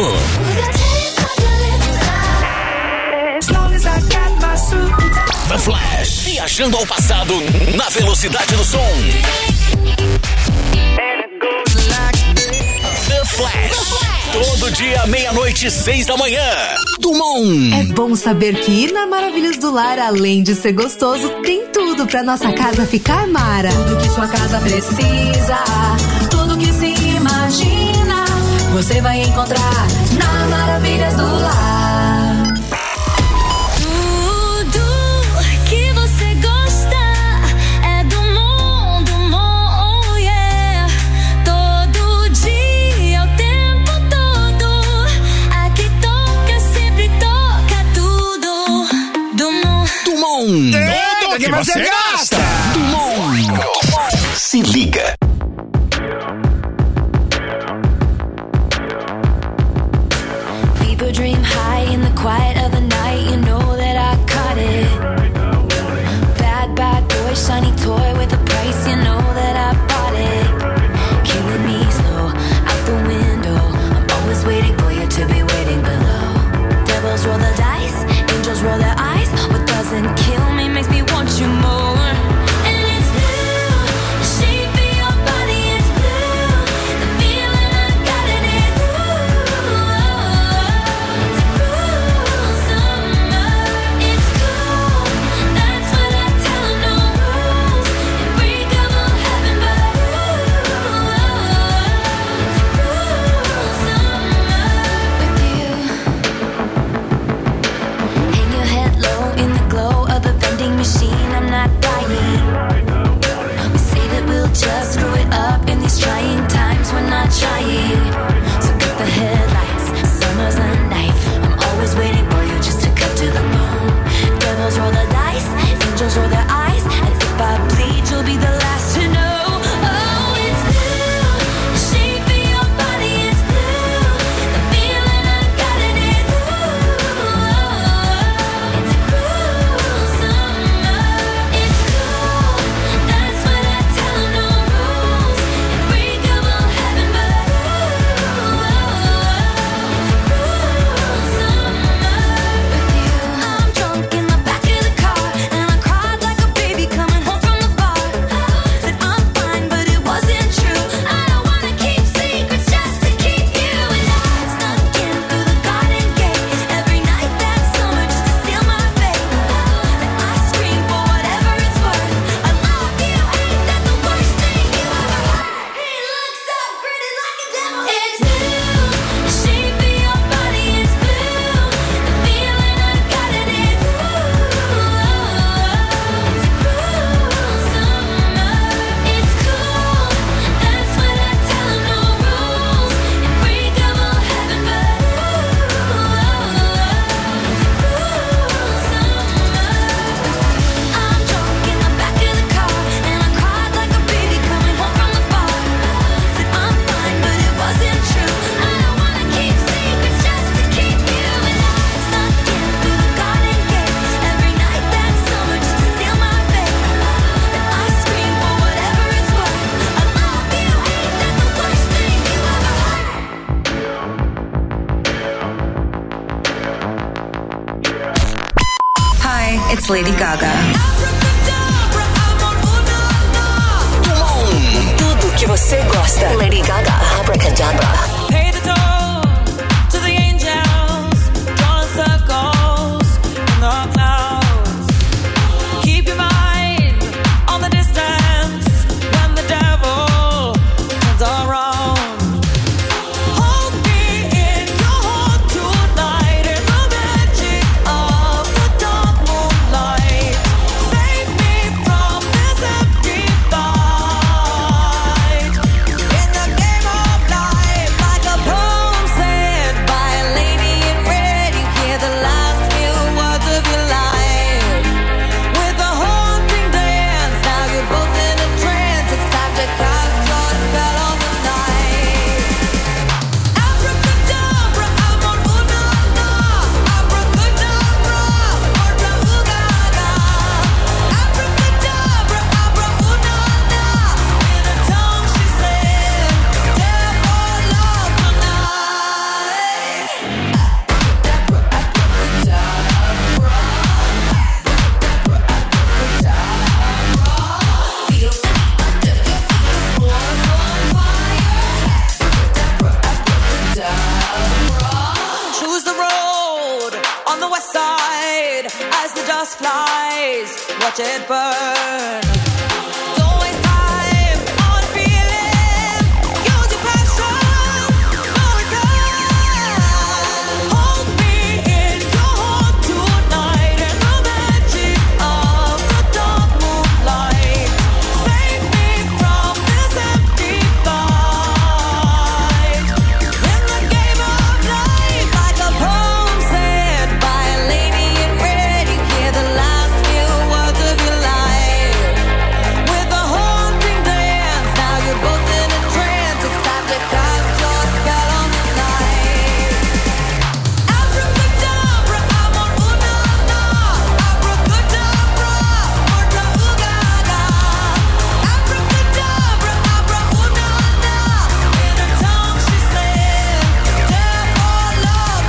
The Flash. Viajando ao passado na velocidade do som. The Flash. Todo dia, meia-noite, seis da manhã. Dumont. É bom saber que ir na Maravilhas do Lar, além de ser gostoso, tem tudo pra nossa casa ficar mara. Tudo que sua casa precisa, tudo que se imagina, você vai encontrar na Maravilhas do Lar. Tudo que você gosta. Dumont. Se liga. People dream high in the quiet of the night. You know that I caught it. Bad, bad boy, shiny toy with a price. You know that I bought it. Killing me slow, out the window. I'm always waiting for you to be waiting below. Devils roll the dice, angels roll their eyes. What doesn't kill me makes me want you more. And it's blue, the shape of your body is blue. The feeling I got it is blue. It's cruel summer. It's cool, that's what I tell 'em. No rules, unbreakable heaven, but it's cruel summer with you. Hang your head low in the glow of the vending machine. I'm not dying. We say that we'll just screw it up in these trying times. We're not trying. So cut the headlights. Summer's a knife. I'm always waiting for you just to cut to the bone. Devils roll the dice. Angels roll their eyes. And if I bleed, you'll be the last to know. Oh, it's blue. The shape of your body is blue. The feeling I got it is blue. It's cruel summer. It's cool, that's what I tell 'em. No rules, unbreakable heaven, but it's cruel summer with you. I'm drunk in the back of the car, and I cried like a baby coming home from the bar. Said I'm fine, but it wasn't true. I don't wanna keep secrets just to keep you. And I snuck in through the garden gate every night that summer just to seal my fate. Then I scream for whatever it's worth. I love you, ain't that the worst thing you ever heard? He looks so pretty like a devil. It's blue, the shape of your body is blue. The feeling I got it is blue. It's cruel summer. It's cool, that's what I tell 'em. No rules, unbreakable heaven, but it's cruel summer. I'm drunk in the back of the car, and I cried like a baby coming home from the bar. Said I'm fine, but it wasn't true. I don't wanna keep secrets just to keep you. And I snuck in through the garden gate every night that summer just to seal my fate. Then I scream for whatever it's worth. I love you, ain't that the worst thing you ever heard? Hi, it's Lady Gaga. Dumont. que você gosta. Lady Gaga, Abracadabra. Pay the toll to the angels, drawing circles in the clouds. Keep your mind on the distance when the devil turns around. Hold me in your heart tonight in the magic of the dark moonlight. Save me from this empty fight. In the game of life, like a poem said by a lady in red, you hear the last few words of your life. With a haunting dance, now you're both in a trance. It's time to cast your spell on the night. Abracadabra, amor, una, na. Abracadabra, orda, ugaga. Abracadabra, abra, una, na. In a tongue she said, death or love tonight. Choose the road on the west side as the dust flies. Watch it burn. Don't waste time on feeling. Use your passion. No return. Hold me in your heart tonight in the magic of the dark moonlight. Save me from this empty fight. In the game of life, like a poem said by a lady in red, you hear the last few words of your life. With a haunting dance, now you're both in a trance. It's time to cast your spell on the night. Abracadabra, amor, una, na. Abracadabra, orda, ugaga. Abracadabra, abra, una, na. In her tongue she said, death or love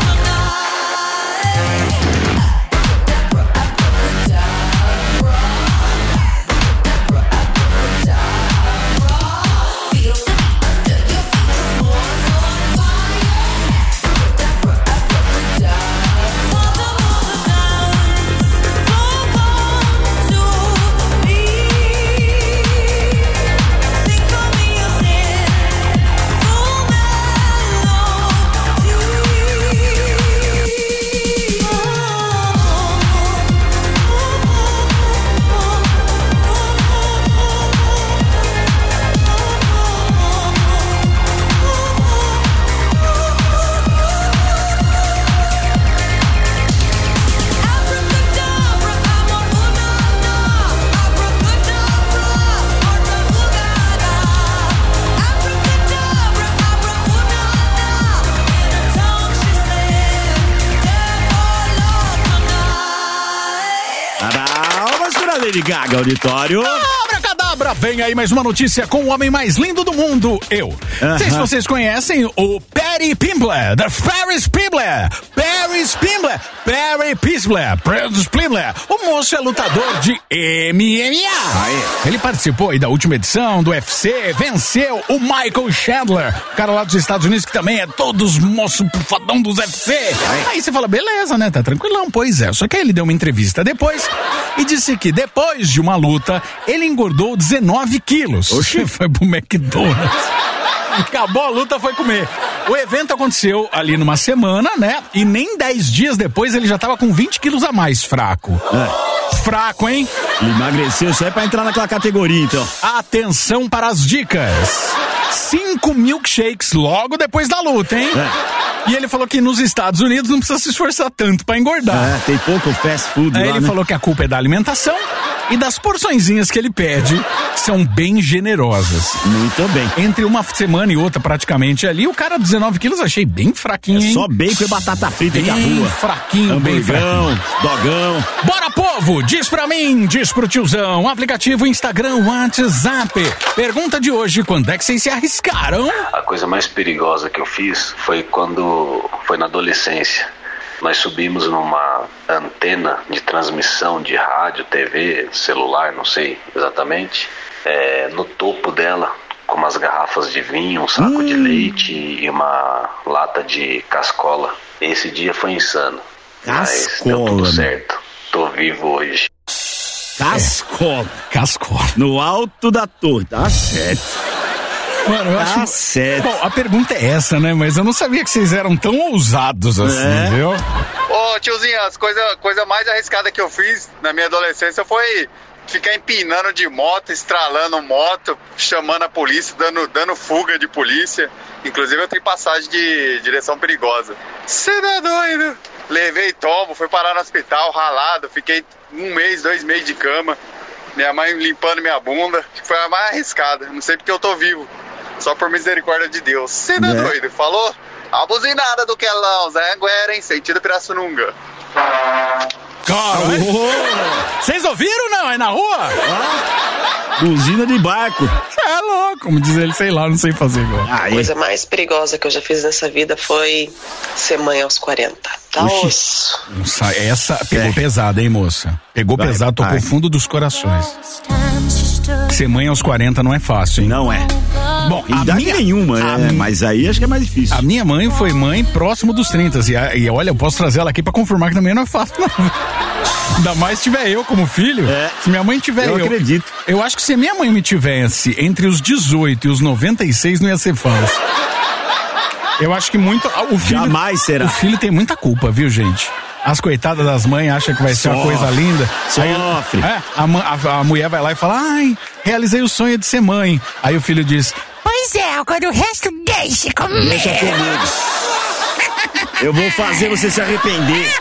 Palmas para Lady Gaga, auditório. Abracadabra, vem aí mais uma notícia com o homem mais lindo do mundo, eu. Não sei se vocês conhecem o Perry Pimblett, da Ferris Pimblett, Paris Pimblett, Perry Pimblett, Paris Pimblett. O moço é lutador de M M A. Ele participou aí da última edição do U F C, venceu o Michael Chandler, cara lá dos Estados Unidos que também é todos moço fodão dos U F C. Aí você fala, beleza, né, tá tranquilão, pois é. Só que aí ele deu uma entrevista depois e disse que depois de uma luta, ele engordou dezenove quilos. Oxi. Foi pro McDonald's. Acabou a luta, foi comer. O evento aconteceu ali numa semana, né? E nem dez dias depois ele já tava com vinte quilos a mais, fraco. É. Fraco, hein? Ele emagreceu só é pra entrar naquela categoria, então. Atenção para as dicas. Cinco milkshakes logo depois da luta, hein? É. E ele falou que nos Estados Unidos não precisa se esforçar tanto pra engordar. É, tem pouco fast food Aí lá, ele né? falou que a culpa é da alimentação e das porçõezinhas que ele pede, que são bem generosas. Muito bem. Entre uma semana e outra, praticamente, ali, o cara, dezenove quilos, achei bem fraquinho, É hein? só bacon e batata frita bem que a rua. fraquinho, bem fraquinho. Dogão. Bora, povo! Diz pra mim, diz pro tiozão. Aplicativo, Instagram, WhatsApp. Pergunta de hoje, quando é que vocês se arriscaram? A coisa mais perigosa que eu fiz foi quando foi na adolescência. Nós subimos numa antena de transmissão de rádio, T V, celular, não sei exatamente, é, no topo dela, com umas garrafas de vinho, um saco hum. de leite e uma lata de cascola. Esse dia foi insano. Cascola, mas deu tudo certo. Tô vivo hoje. Cascola. É. Cascola. No alto da torre, tá certo. Mano, eu tá acho... certo. Bom, a pergunta é essa, né? Mas eu não sabia que vocês eram tão ousados assim, é. viu? Ô, tiozinho, as coisa, coisa mais arriscada que eu fiz na minha adolescência foi ficar empinando de moto, estralando moto, chamando a polícia, dando, dando fuga de polícia. Inclusive eu tenho passagem de direção perigosa. Cê tá doido? Levei tombo, fui parar no hospital, ralado, fiquei um mês, dois meses de cama. Minha mãe limpando minha bunda, foi a mais arriscada. Não sei porque eu tô vivo, só por misericórdia de Deus. Cê tá é. doido? Falou? A buzinada do Quelão, Zé Anguera, em sentido Pirassununga. Vocês ouviram não? É na rua? Ah, buzina de barco. É louco, como diz ele, sei lá, não sei fazer igual. A coisa mais perigosa que eu já fiz nessa vida foi ser mãe aos quarenta. Tá osso. Nossa, essa pegou é. pesado, hein, moça? Pegou vai, pesado, tocou o fundo dos corações. Ser mãe aos quarenta não é fácil, hein? Não é. Bom, a idade minha, nenhuma, a é, mas aí acho que é mais difícil. A minha mãe foi mãe próximo dos trinta. E, e olha, eu posso trazer ela aqui pra confirmar que também não é fácil, não. Ainda mais se tiver eu como filho. É. Se minha mãe tiver eu. Eu acredito. Eu acho que se a minha mãe me tivesse entre os dezoito e os noventa e seis, não ia ser fácil. Eu acho que muito. O filho, Jamais será. O filho tem muita culpa, viu, gente? As coitadas das mães acham que vai ser Sofre. uma coisa linda. Sofre. Aí, é, a, a, a mulher vai lá e fala: ai, realizei o sonho de ser mãe. Aí o filho diz: pois é, agora o resto deixa comigo. Deixa comigo. Eu vou fazer você se arrepender.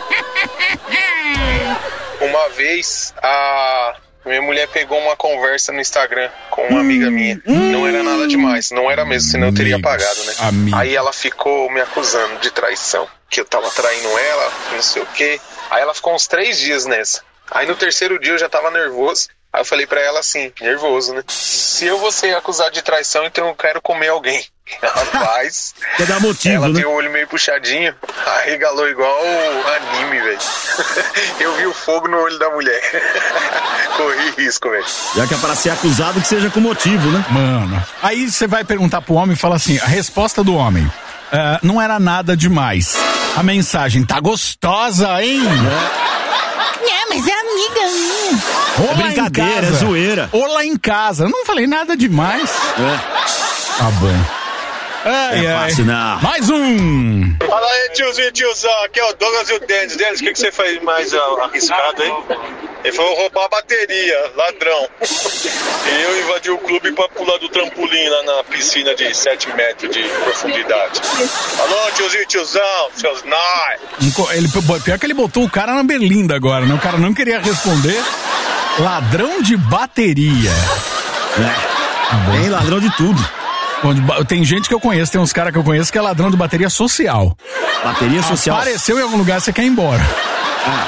Uma vez, a minha mulher pegou uma conversa no Instagram com uma hum, amiga minha. Hum, não era nada demais, não era mesmo, senão eu teria apagado, né? Amigo. Aí ela ficou me acusando de traição, que eu tava traindo ela, não sei o quê. Aí ela ficou uns três dias nessa. Aí no terceiro dia eu já tava nervoso. Aí eu falei pra ela assim, nervoso, né? Se eu vou ser acusado de traição, então eu quero comer alguém. Rapaz, quer dar motivo, ela né? tem o olho meio puxadinho, arregalou igual anime, velho. Eu vi o fogo no olho da mulher. Corri risco, velho. Já que é para ser acusado, que seja com motivo, né? Mano, aí você vai perguntar pro homem e fala assim, a resposta do homem, uh, não era nada demais. A mensagem, tá gostosa, hein? É, é mas é amiga minha. Ou é brincadeira, é zoeira. Ou lá em casa, eu não falei nada demais. É. Tá bom. Ai, é fácil, não. Mais um. Fala aí, tiozinho, tiozão. Aqui é o Douglas e o Denis. Denis, o que, que você fez mais arriscado, hein? Ele foi roubar a bateria, ladrão. E eu invadi o clube pra pular do trampolim lá na piscina de sete metros de profundidade. Alô, tiozinho, tiozão, seus nai. Ele, pior que ele botou o cara na berlinda agora, né? O cara não queria responder. Ladrão de bateria. É. Tem ladrão de tudo. Tem gente que eu conheço, tem uns caras que eu conheço que é ladrão de bateria social. Bateria social? Apareceu em algum lugar, você quer ir embora. Ah.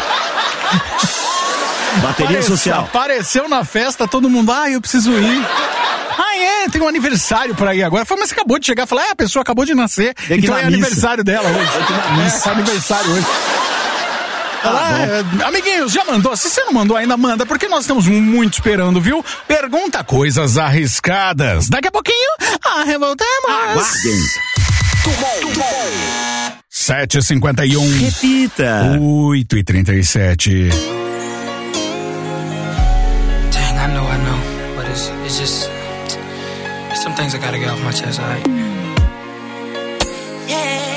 Bateria Apareceu, social. Apareceu na festa, todo mundo, ah, eu preciso ir. Ah, é, tem um aniversário pra ir agora. Falei, mas você acabou de chegar. Falei, ah, a pessoa acabou de nascer. Então é missa. Aniversário dela hoje. É, é aniversário hoje. Ah, amiguinhos, já mandou? Se você não mandou ainda, manda, porque nós estamos muito esperando, viu? Pergunta coisas arriscadas. Daqui a pouquinho, arrevoltamos. Aguardem. sete e cinquenta e um. Repita. oito e trinta e sete. Dang, I know, I know. But it's, it's just... There's some things I gotta get off my chest, alright? Yeah.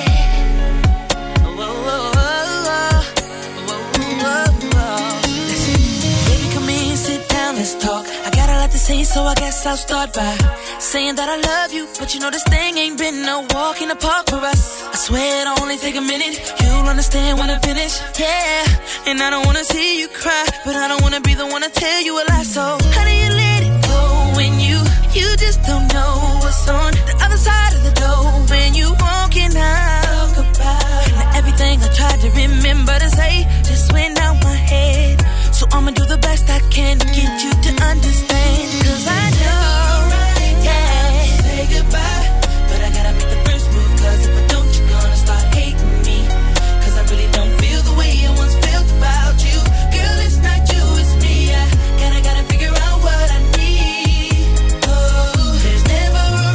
Let's talk. I got a lot to say, so I guess I'll start by saying that I love you, but you know this thing ain't been no walk in the park for us. I swear it'll only take a minute. You'll understand when I finish. Yeah, and I don't wanna see you cry, but I don't wanna be the one to tell you a lie. So how do you let it go when you you just don't know what's on the other side of the door when you walking out? Talk about now everything I tried to remember to say just went out my head. So I'ma do the best I can to get you to understand. Cause I know, yeah. Say goodbye, but I gotta make the first move. Cause if I don't, you're gonna start hating me. Cause I really don't feel the way I once felt about you. Girl, it's not you, it's me. I gotta, gotta figure out what I need. Oh, there's never a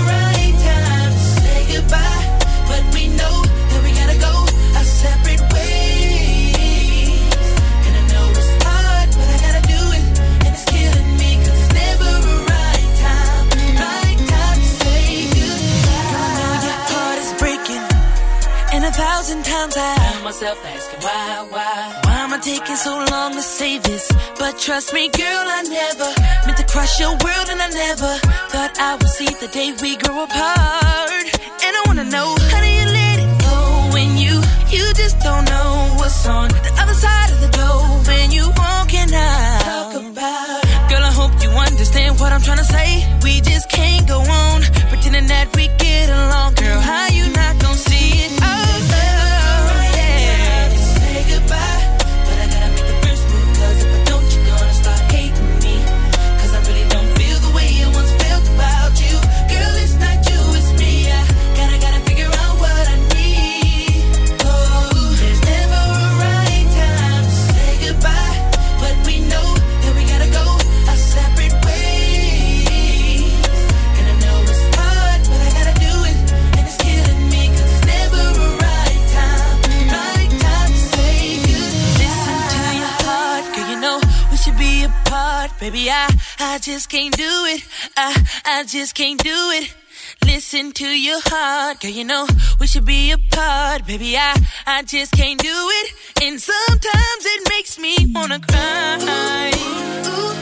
And a thousand times I found myself asking why, why Why am I taking so long to say this? But trust me girl, I never meant to crush your world, and I never thought I would see the day we grow apart. And I wanna know, how do you let it go when you, you just don't know what's on the other side of the door when you walking out? Talk about, girl, I hope you understand what I'm trying to say. We just can't go on pretending that we get along. Girl, how you not gonna see it? Oh, oh, yeah. Say goodbye, but I gotta make the first move, cause if I don't, you're gonna start hating me. Cause I really don't feel the way I once felt about you. Girl, it's not you, it's me. I gotta, gotta figure out what I need. Oh, there's never a right time to say goodbye, but we know that we gotta go our separate ways. And I know it's hard, but I gotta do it, and it's killing me, cause it's never a right time, right time to say goodbye. Listen to your heart, girl, you know we should be apart. Baby, I, I just can't do it, I, I just can't do it. Listen to your heart, girl, you know we should be apart. Baby, I, I just can't do it, and sometimes it makes me wanna cry. Ooh.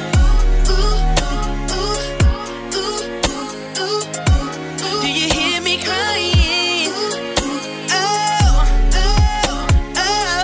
Do you hear me crying? Oh, oh, oh,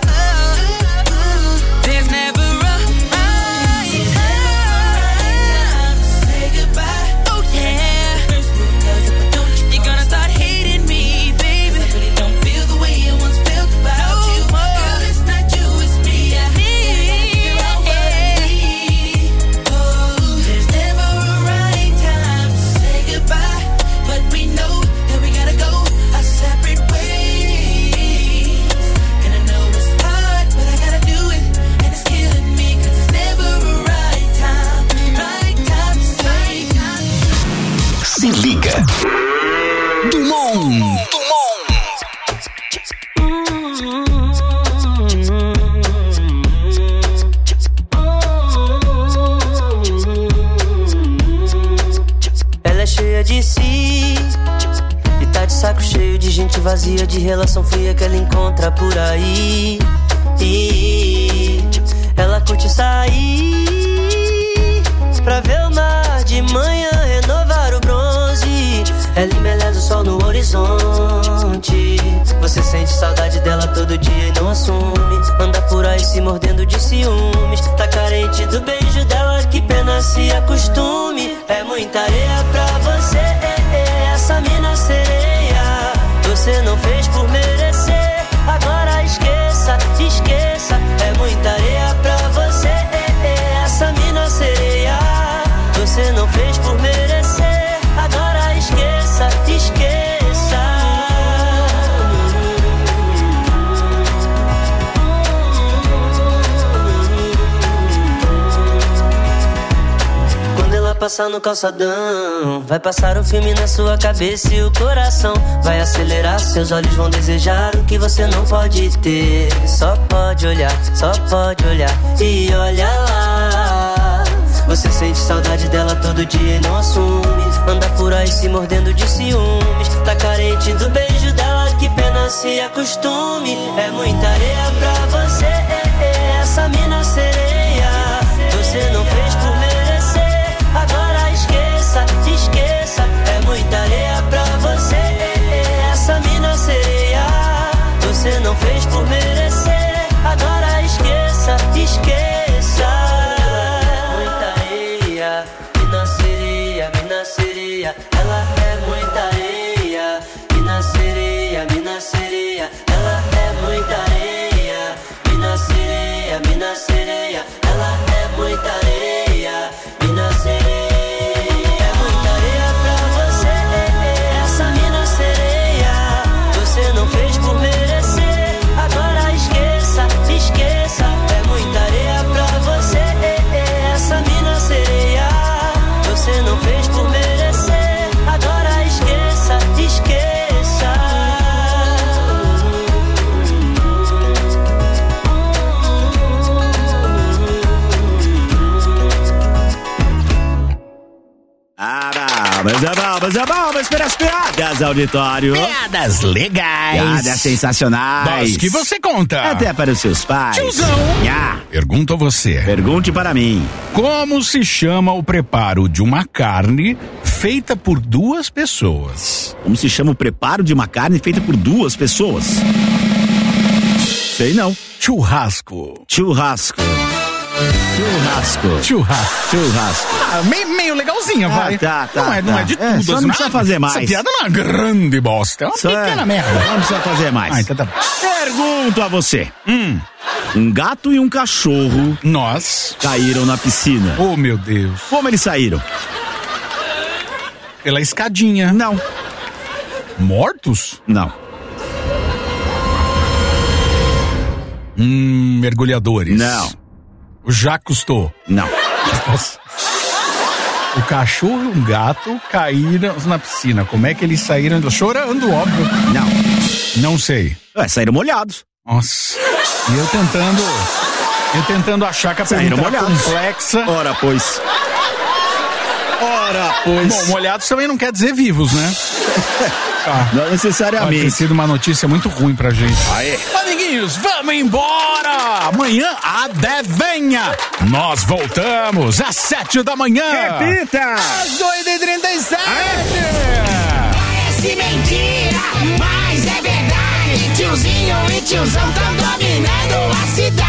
oh. There's never a right time to say goodbye. Oh yeah. You're gonna start hating me, baby. I really don't feel the way I once felt about you. Girl, it's not you, it's me. I figure out what I need. Oh, there's never a right time to say goodbye, but we know that we gotta go our separate ways. And I know it's hard, but I gotta do it, and it's killing me, cause it's never a right time, right time to say goodbye. Se liga. Dumont. Ela é cheia de si e tá de saco cheio de gente vazia, de relação fria que ela encontra por aí. E ela curte sair pra ver o mar de manhã, renovar o bronze. Ela embeleza o sol no horizonte. Você sente saudade dela todo dia e não assume. Anda por aí se mordendo de ciúmes. Tá carente do beijo dela, que pena se acostume. É muita areia pra você, é, é, essa mina sereia. Você não fez por merecer, agora esqueça, esqueça. É muita areia pra você, é, é, essa mina sereia. Você não fez por merecer, agora esqueça, esqueça. Quando ela passar no calçadão, vai passar um filme na sua cabeça e o coração vai acelerar. Seus olhos vão desejar o que você não pode ter. Só pode olhar, só pode olhar e olha lá. Você sente saudade dela todo dia e não assume. Anda por aí se mordendo de ciúmes. Tá carente do beijo dela, que pena se acostume. É muita areia pra você, é, é, essa mina sereia. Você não fez por merecer, agora esqueça, esqueça. É muita areia pra você, é, é, essa mina sereia. Você não fez por merecer, agora esqueça, esqueça. Mina sereia, mina sereia, ela é muita areia. Mina sereia, mina sereia, ela é muita areia. Mina sereia, mina sereia, ela é muita areia. Mina sereia, é muita areia pra você, é, é, essa mina sereia. Você não fez por merecer, agora esqueça. palmas, palmas para as piadas, auditório. Piadas legais. Piadas sensacionais. Das que você conta. Até para os seus pais. Tiozão. Nha. Pergunto a você. Pergunte para mim. Como se chama o preparo de uma carne feita por duas pessoas? Como se chama o preparo de uma carne feita por duas pessoas? Sei não. Churrasco. Churrasco. Churrasco. Churrasco. Churrasco. Ah, meio, meio legalzinha, ah, vai. Tá, tá, não, é, tá. não é de é, tudo. Só não assim, precisa fazer mais. Essa piada não é uma grande bosta. É uma só pequena é, merda. Não precisa fazer mais. Ah, então tá bom. Pergunto a você. Hum. Um gato e um cachorro. Nós. Caíram na piscina. Oh, meu Deus. Como eles saíram? Pela escadinha. Não. Mortos? Não. Hum, mergulhadores. Não. O Jacques Cousteau. Não. Nossa. O cachorro e um gato caíram na piscina. Como é que eles saíram? Chorando, óbvio. Não. Não sei. Ué, saíram molhados. Nossa. E eu tentando... Eu tentando achar que a Saíram pergunta era molhados. complexa. Ora, pois. Ora, pois. Bom, molhados também não quer dizer vivos, né? Ah, não necessariamente. Pode ter sido uma notícia muito ruim pra gente. Aê. Amiguinhos, vamos embora! Amanhã, adivinha! Nós voltamos às sete da manhã! Repita! Às dois e trinta e sete! Parece mentira, mas é verdade. Tiozinho e tiozão tão dominando a cidade.